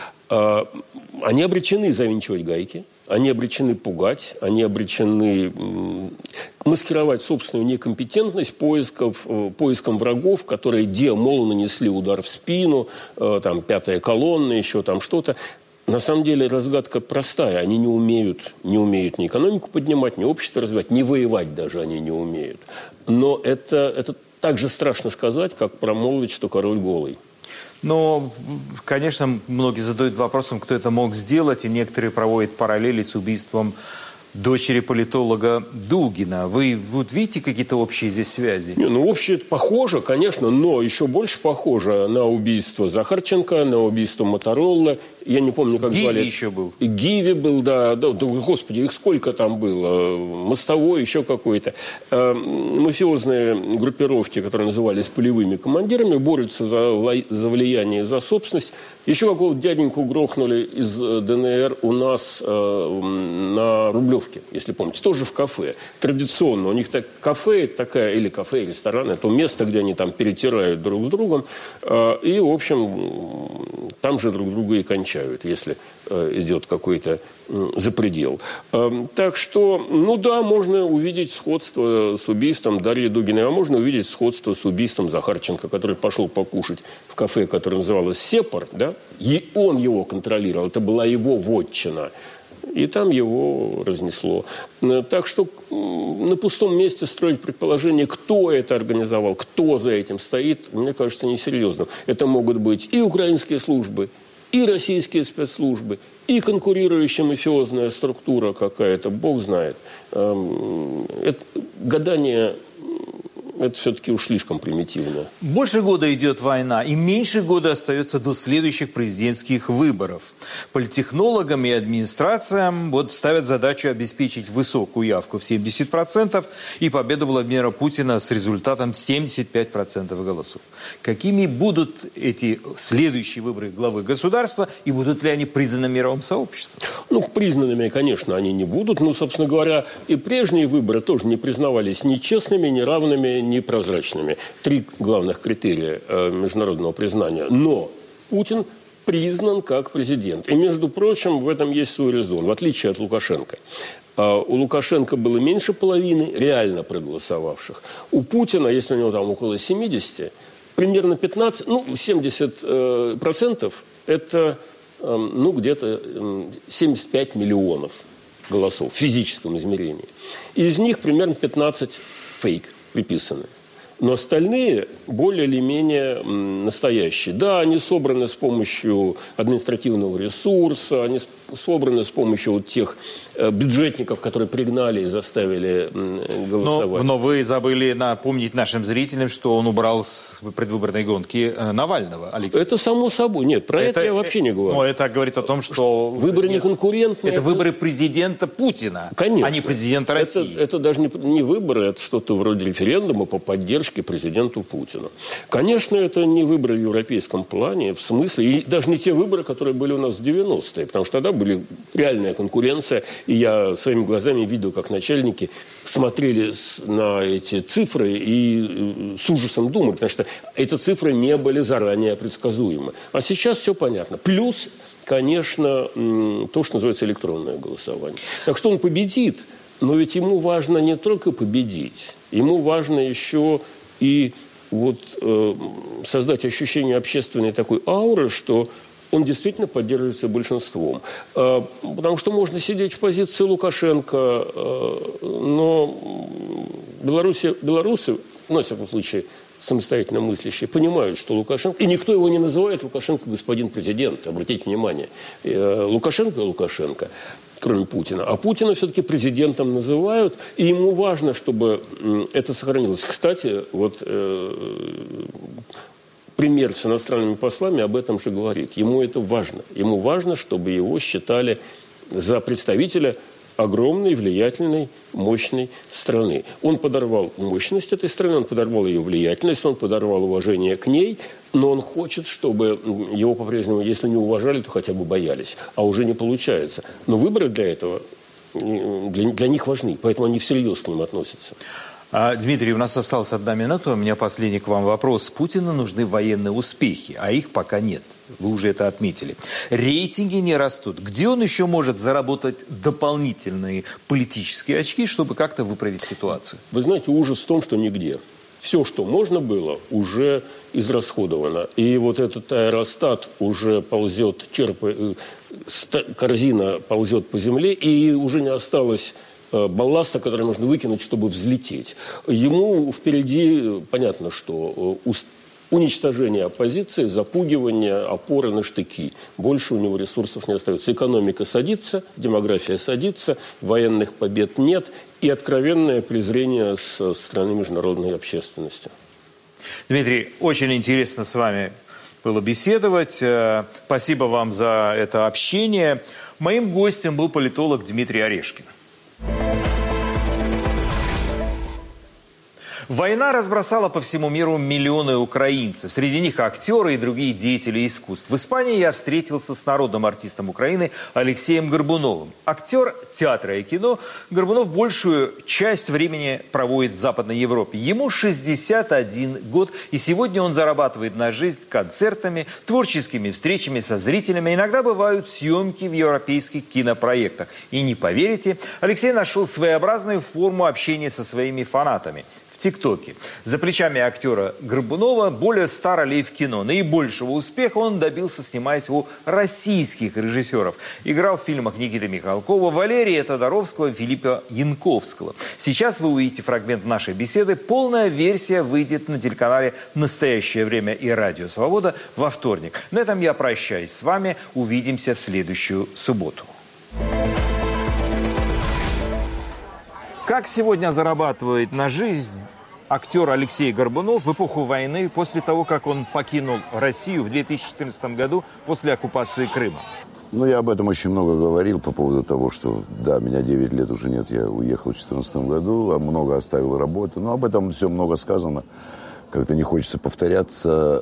А, они обречены завинчивать гайки. Они обречены пугать, они обречены маскировать собственную некомпетентность поисков, поиском врагов, которые где, мол, нанесли удар в спину, там, пятая колонна, еще там что-то. На самом деле разгадка простая. Они не умеют, не умеют ни экономику поднимать, ни общество развивать, ни воевать даже они не умеют. Но это, это так же страшно сказать, как промолвить, что король голый. Но, конечно, многие задают вопросом, кто это мог сделать, и некоторые проводят параллели с убийством дочери политолога Дугина. Вы вот видите какие-то общие здесь связи? Не, ну, общее похоже, конечно, но еще больше похоже на убийство Захарченко, на убийство Моторолла. Я не помню, как Гиви звали. еще был. И Гиви был, да, да, да. Господи, их сколько там было? Мостовой, еще какой-то. Э, мафиозные группировки, которые назывались полевыми командирами, борются за, за влияние, за собственность. Еще какого-то дяденьку грохнули из ДНР у нас э, на Рублевке, если помните. Тоже в кафе. Традиционно. У них так, кафе такая, или кафе, или ресторан. Это место, где они там перетирают друг с другом. Э, и, в общем, там же друг друга и кончают, если э, идет какой-то э, запредел. Э, так что, ну да, можно увидеть сходство с убийством Дарьи Дугиной, а можно увидеть сходство с убийством Захарченко, который пошел покушать в кафе, которое называлось «Сепар», да, и он его контролировал, это была его вотчина. И там его разнесло. Так что на пустом месте строить предположение, кто это организовал, кто за этим стоит, мне кажется, несерьезным. Это могут быть и украинские службы, и российские спецслужбы, и конкурирующая мафиозная структура какая-то, бог знает. Это гадание... Это все-таки уж слишком примитивно. Больше года идет война, и меньше года остается до следующих президентских выборов. Политтехнологам и администрациям вот ставят задачу обеспечить высокую явку в семьдесят процентов и победу Владимира Путина с результатом семьдесят пять процентов голосов. Какими будут эти следующие выборы главы государства, и будут ли они признаны мировым сообществом? Ну, признанными, конечно, они не будут. Но, собственно говоря, и прежние выборы тоже не признавались ни честными, ни равными, непрозрачными. Три главных критерия э, международного признания. Но Путин признан как президент. И, между прочим, в этом есть свой резон, в отличие от Лукашенко. Э, у Лукашенко было меньше половины реально проголосовавших. У Путина, если у него там около семидесяти, примерно пятнадцать, ну, семьдесят процентов это э, ну, где-то э, семьдесят пять миллионов голосов в физическом измерении. Из них примерно пятнадцать фейк приписаны. Но остальные более или менее настоящие. Да, они собраны с помощью административного ресурса, они собраны с помощью вот тех бюджетников, которые пригнали и заставили голосовать. Но, но вы забыли напомнить нашим зрителям, что он убрал с предвыборной гонки Навального, Алексей. Это само собой. Нет, про это, это я вообще не говорю. Но это говорит о том, что... Выборы не конкурентные. Это выборы президента Путина, конечно, а не президента России. Это, это даже не, не выборы, это что-то вроде референдума по поддержке президенту Путину. Конечно, это не выборы в европейском плане, в смысле, и даже не те выборы, которые были у нас в девяностые, потому что тогда были реальная конкуренция, и я своими глазами видел, как начальники смотрели на эти цифры и с ужасом думали, потому что эти цифры не были заранее предсказуемы. А сейчас все понятно. Плюс, конечно, то, что называется электронное голосование. Так что он победит, но ведь ему важно не только победить, ему важно еще и вот, э, создать ощущение общественной такой ауры, что он действительно поддерживается большинством. Э, потому что можно сидеть в позиции Лукашенко, э, но Беларуси, белорусы, ну, во всяком случае, самостоятельно мыслящие, понимают, что Лукашенко... И никто его не называет Лукашенко господин президент, обратите внимание. Э, Лукашенко – Лукашенко, кроме Путина. А Путина все-таки президентом называют, и ему важно, чтобы это сохранилось. Кстати, вот э, пример с иностранными послами об этом же говорит. Ему это важно. Ему важно, чтобы его считали за представителя огромной, влиятельной, мощной страны. Он подорвал мощность этой страны, он подорвал ее влиятельность, он подорвал уважение к ней, но он хочет, чтобы его по-прежнему, если не уважали, то хотя бы боялись. А уже не получается. Но выборы для этого, для, для них важны, поэтому они всерьез к ним относятся. Дмитрий, у нас осталась одна минута. У меня последний к вам вопрос. Путину нужны военные успехи, а их пока нет. Вы уже это отметили. Рейтинги не растут. Где он еще может заработать дополнительные политические очки, чтобы как-то выправить ситуацию? Вы знаете, ужас в том, что нигде. Все, что можно было, уже израсходовано. И вот этот аэростат уже ползет, черпает, корзина ползет по земле, и уже не осталось балласта, который нужно выкинуть, чтобы взлететь. Ему впереди, понятно, что уничтожение оппозиции, запугивание, опоры на штыки. Больше у него ресурсов не остается. Экономика садится, демография садится, военных побед нет и откровенное презрение со стороны международной общественности. Дмитрий, очень интересно с вами было беседовать. Спасибо вам за это общение. Моим гостем был политолог Дмитрий Орешкин. Война разбросала по всему миру миллионы украинцев. Среди них актеры и другие деятели искусств. В Испании я встретился с народным артистом Украины Алексеем Горбуновым. Актер театра и кино, Горбунов большую часть времени проводит в Западной Европе. Ему шестьдесят один год, и сегодня он зарабатывает на жизнь концертами, творческими встречами со зрителями. Иногда бывают съемки в европейских кинопроектах. И не поверите, Алексей нашел своеобразную форму общения со своими фанатами. в ТикТоке. За плечами актера Горбунова более ста ролей в кино. Наибольшего успеха он добился, снимаясь у российских режиссеров. Играл в фильмах Никиты Михалкова, Валерия Тодоровского, Филиппа Янковского. Сейчас вы увидите фрагмент нашей беседы. Полная версия выйдет на телеканале «Настоящее время» и «Радио Свобода» во вторник. На этом я прощаюсь с вами. Увидимся в следующую субботу. Как сегодня зарабатывает на жизнь актер Алексей Горбунов в эпоху войны, после того, как он покинул Россию в две тысячи четырнадцатом году после оккупации Крыма? Ну, я об этом очень много говорил по поводу того, что, да, меня девять лет уже нет, я уехал в две тысячи четырнадцатом году, а много оставил работы. Но об этом все много сказано, как-то не хочется повторяться.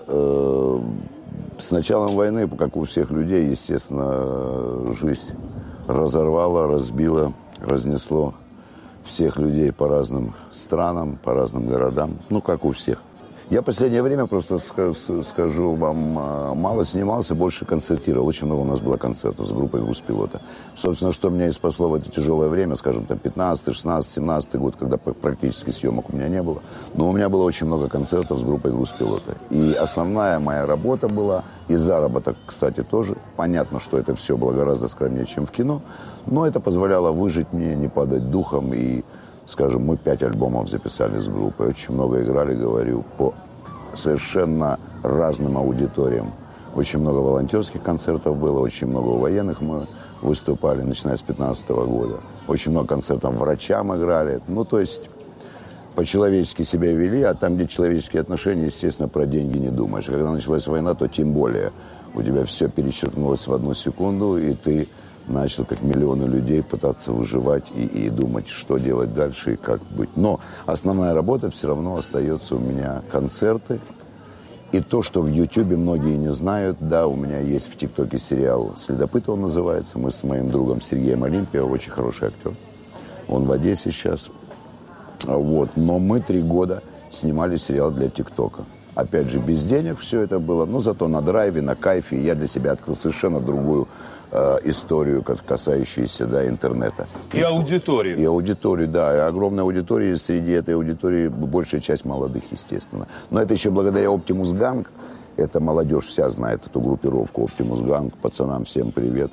С началом войны, как у всех людей, естественно, жизнь разорвала, разбила, разнесло всех людей по разным странам, по разным городам, ну, как у всех. Я в последнее время, просто скажу вам, мало снимался, больше концертировал. Очень много у нас было концертов с группой «Грузпилота». Собственно, что меня и спасло в это тяжелое время, скажем, там, пятнадцатый, шестнадцатый, семнадцатый год, когда практически съемок у меня не было. Но у меня было очень много концертов с группой «Грузпилота». И основная моя работа была, и заработок, кстати, тоже. Понятно, что это все было гораздо скромнее, чем в кино, но это позволяло выжить мне, не падать духом. И, скажем, мы пять альбомов записали с группой, очень много играли, говорю, по совершенно разным аудиториям. Очень много волонтерских концертов было, очень много у военных мы выступали, начиная с две тысячи пятнадцатого года. Очень много концертов врачам играли. Ну, то есть по-человечески себя вели, а там, где человеческие отношения, естественно, про деньги не думаешь. Когда началась война, то тем более. У тебя все перечеркнулось в одну секунду, и ты начал, как миллионы людей, пытаться выживать и, и думать, что делать дальше и как быть. Но основная работа все равно остается у меня концерты. И то, что в Ютьюбе многие не знают, да, у меня есть в ТикТоке сериал «Следопыт» он называется. Мы с моим другом Сергеем Олимпиевым, очень хороший актер. Он в Одессе сейчас. Вот. Но мы три года снимали сериал для ТикТока. Опять же, без денег все это было, но зато на драйве, на кайфе. Я для себя открыл совершенно другую э, историю, касающуюся, да, интернета. И аудиторию. И аудиторию, да. И огромная аудитория, и среди этой аудитории большая часть молодых, естественно. Но это еще благодаря Optimus Gang. Это молодежь вся знает эту группировку Optimus Gang. Пацанам всем привет.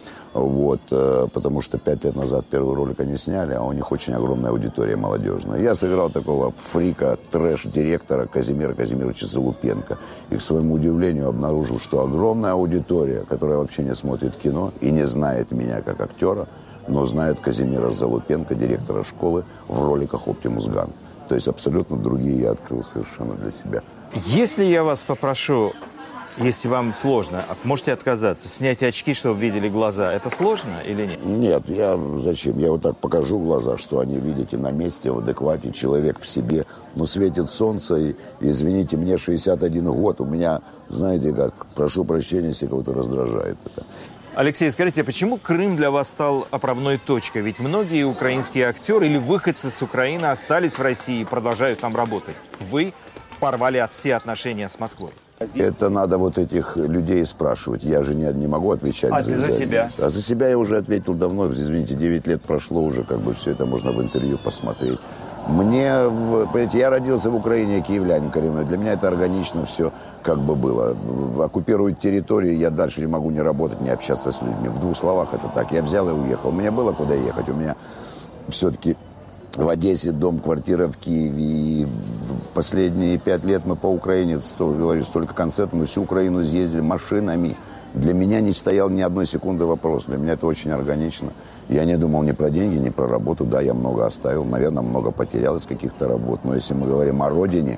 Вот, потому что пять лет назад первый ролик они сняли, а у них очень огромная аудитория молодежная. Я сыграл такого фрика, трэш-директора Казимира Казимировича Залупенко. И, к своему удивлению, обнаружил, что огромная аудитория, которая вообще не смотрит кино и не знает меня как актера, но знает Казимира Залупенко, директора школы, в роликах Optimus Gang. То есть абсолютно другие я открыл совершенно для себя. Если я вас попрошу, если вам сложно, можете отказаться, снять очки, чтобы видели глаза. Это сложно или нет? Нет, я зачем? Я вот так покажу глаза, что они, видите, на месте, в адеквате, человек в себе. Но светит солнце, и, извините, мне шестьдесят один год. У меня, знаете как, прошу прощения, если кого-то раздражает это. Алексей, скажите, почему Крым для вас стал отправной точкой? Ведь многие украинские актеры или выходцы с Украины остались в России и продолжают там работать. Вы порвали все отношения с Москвой. Это надо вот этих людей спрашивать. Я же не, не могу отвечать а за, за, за себя. А за себя я уже ответил давно. Извините, девять лет прошло уже, как бы все это можно в интервью посмотреть. Мне, понимаете, я родился в Украине, я киевлянин коренной. Для меня это органично все как бы было. Оккупируют территории, я дальше не могу не работать, не общаться с людьми. В двух словах это так. Я взял и уехал. Мне было куда ехать. У меня все-таки в Одессе дом, квартира в Киеве. И последние пять лет мы по Украине, столько, говорю, столько концертов, мы всю Украину съездили машинами. Для меня не стоял ни одной секунды вопрос. Для меня это очень органично. Я не думал ни про деньги, ни про работу. Да, я много оставил, наверное, много потерял из каких-то работ. Но если мы говорим о родине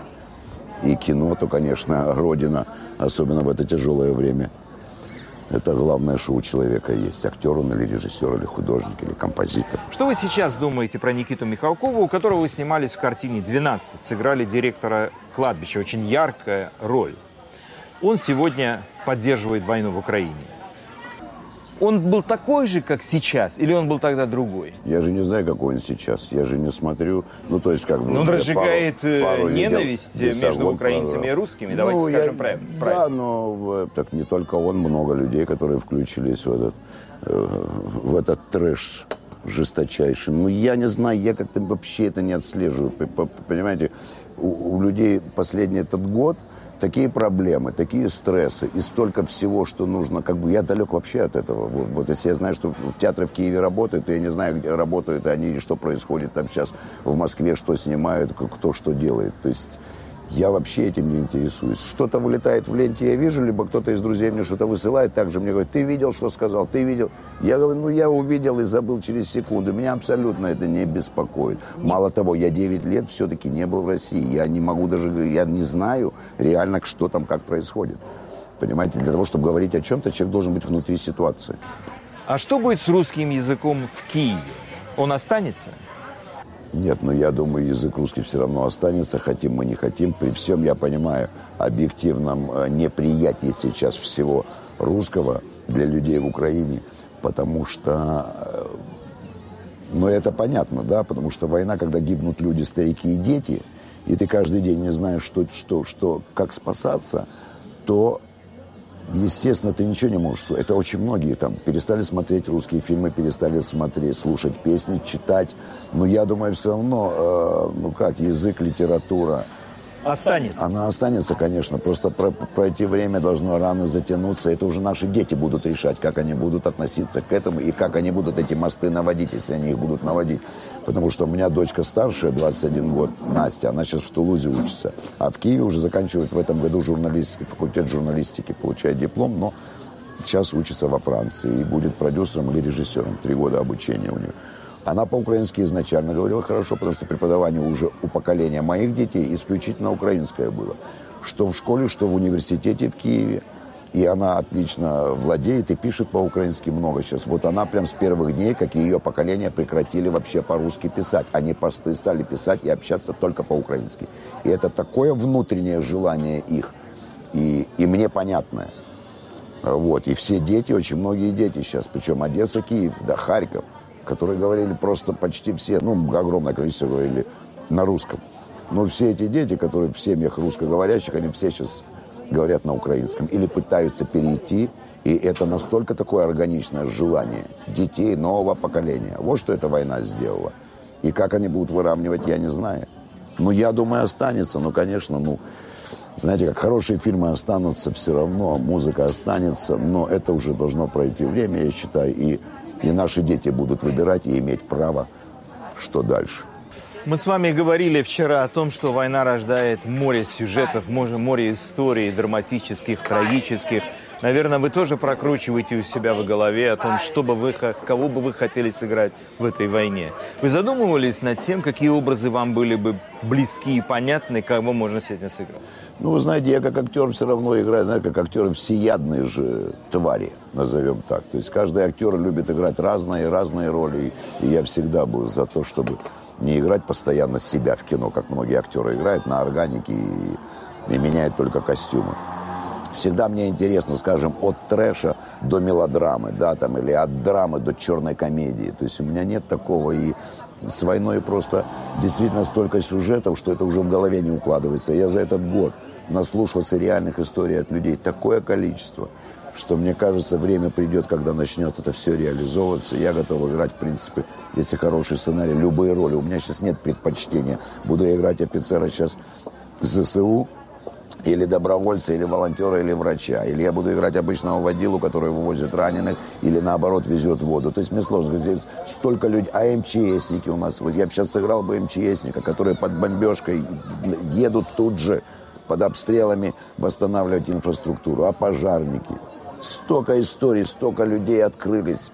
и кино, то, конечно, родина, особенно в это тяжелое время, это главное, что у человека есть. Актер он или режиссер, или художник, или композитор. Что вы сейчас думаете про Никиту Михалкова, у которого вы снимались в картине «двенадцать», сыграли директора кладбища, очень яркая роль. Он сегодня поддерживает войну в Украине. Он был такой же, как сейчас, или он был тогда другой? Я же не знаю, какой он сейчас. Я же не смотрю. Ну, то есть, как бы... Но он разжигает пару, пару ненависть видел, между украинцами пару... и русскими. Ну, давайте скажем я... правильно. Да, но так не только он, много людей, которые включились в этот, э, в этот трэш жесточайший. Ну, я не знаю, я как-то вообще это не отслеживаю. Понимаете, у, у людей последний этот год такие проблемы, такие стрессы и столько всего, что нужно, как бы, я далек вообще от этого. Вот, вот если я знаю, что в театры в Киеве работают, то я не знаю, где работают они и что происходит там сейчас в Москве, что снимают, кто что делает. То есть я вообще этим не интересуюсь. Что-то вылетает в ленте, я вижу, либо кто-то из друзей мне что-то высылает, также мне говорит, ты видел, что сказал, ты видел? Я говорю, ну я увидел и забыл через секунду. Меня абсолютно это не беспокоит. Мало того, я девять лет все-таки не был в России. Я не могу даже, я не знаю реально, что там, как происходит. Понимаете, для того, чтобы говорить о чем-то, человек должен быть внутри ситуации. А что будет с русским языком в Киеве? Он останется? Нет, но я думаю, язык русский все равно останется, хотим мы, не хотим. При всем, я понимаю, объективном неприятии сейчас всего русского для людей в Украине, потому что, ну, это понятно, да, потому что война, когда гибнут люди, старики и дети, и ты каждый день не знаешь, что, что, что, как спасаться, то, естественно, ты ничего не можешь. Это очень многие там перестали смотреть русские фильмы, перестали смотреть, слушать песни, читать. Но я думаю, все равно, э, ну как, язык, литература. Останется. Она останется, конечно. Просто про, пройти время должно рано затянуться. Это уже наши дети будут решать, как они будут относиться к этому и как они будут эти мосты наводить, если они их будут наводить. Потому что у меня дочка старшая, двадцать один год, Настя, она сейчас в Тулузе учится. А в Киеве уже заканчивает в этом году журналистики, факультет журналистики, получает диплом, но сейчас учится во Франции и будет продюсером или режиссером. Три года обучения у нее. Она по-украински изначально говорила хорошо, потому что преподавание уже у поколения моих детей исключительно украинское было. Что в школе, что в университете в Киеве. И она отлично владеет и пишет по-украински много сейчас. Вот она прям с первых дней, как и ее поколение, прекратили вообще по-русски писать. Они посты стали писать и общаться только по-украински. И это такое внутреннее желание их. И, и мне понятное. Вот. И все дети, очень многие дети сейчас, причем Одесса, Киев, да, Харьков, которые говорили просто почти все, ну, огромное количество говорили на русском. Но все эти дети, которые в семьях русскоговорящих, они все сейчас говорят на украинском или пытаются перейти. И это настолько такое органичное желание детей нового поколения. Вот что эта война сделала. И как они будут выравнивать, я не знаю. Ну, я думаю, останется. Ну, конечно, ну, знаете, как хорошие фильмы останутся все равно, музыка останется, но это уже должно пройти время, я считаю, и И наши дети будут выбирать и иметь право, что дальше. Мы с вами говорили вчера о том, что война рождает море сюжетов, море историй драматических, трагических. Наверное, вы тоже прокручиваете у себя в голове о том, что бы вы, кого бы вы хотели сыграть в этой войне. Вы задумывались над тем, какие образы вам были бы близки и понятны, кого можно с этим сыграть? Ну, вы знаете, я как актер все равно играю, знаете, как актеры всеядные же твари, назовем так. То есть каждый актер любит играть разные, разные роли. И я всегда был за то, чтобы не играть постоянно себя в кино, как многие актеры играют на органике и, и меняют только костюмы. Всегда мне интересно, скажем, от трэша до мелодрамы, да, там, или от драмы до черной комедии. То есть у меня нет такого, и с войной просто действительно столько сюжетов, что это уже в голове не укладывается. Я за этот год наслушался реальных историй от людей такое количество, что, мне кажется, время придет, когда начнет это все реализовываться. Я готов играть, в принципе, если хороший сценарий, любые роли. У меня сейчас нет предпочтения. Буду я играть офицера сейчас ЗСУ, или добровольца, или волонтера, или врача. Или я буду играть обычного водилу, который вывозит раненых, или наоборот везет воду. То есть мне сложно. Здесь столько людей. А МЧСники у нас. Вот я бы сейчас сыграл бы МЧСника, которые под бомбежкой едут тут же, под обстрелами восстанавливать инфраструктуру. А пожарники. Столько историй, столько людей открылись.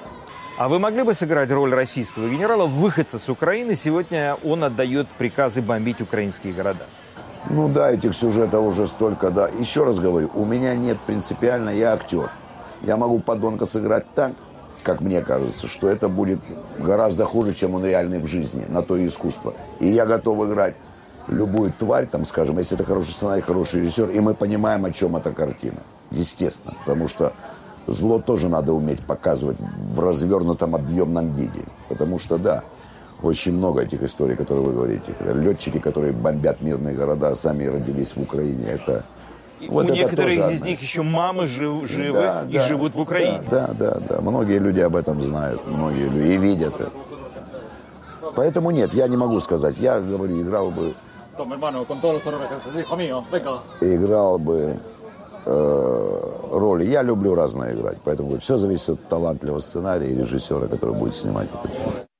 А вы могли бы сыграть роль российского генерала, выходца с Украины? Сегодня он отдает приказы бомбить украинские города. Ну да, этих сюжетов уже столько, да. Еще раз говорю, у меня нет принципиально, я актер. Я могу подонка сыграть так, как мне кажется, что это будет гораздо хуже, чем он реальный в жизни, на то и искусство. И я готов играть любую тварь, там, скажем, если это хороший сценарий, хороший режиссер, и мы понимаем, о чем эта картина. Естественно, потому что зло тоже надо уметь показывать в развернутом объемном виде. Потому что, да, очень много этих историй, которые вы говорите. Летчики, которые бомбят мирные города, сами родились в Украине. Это, Вот у некоторых из одна. них еще мамы жив, живы да, и да, живут в Украине. Да, да, да, да. Многие люди об этом знают, многие люди и видят это. Поэтому нет, я не могу сказать. Я, говорю, играл бы... Играл бы э, роли. Я люблю разное играть. Поэтому все зависит от талантливого сценария и режиссера, который будет снимать.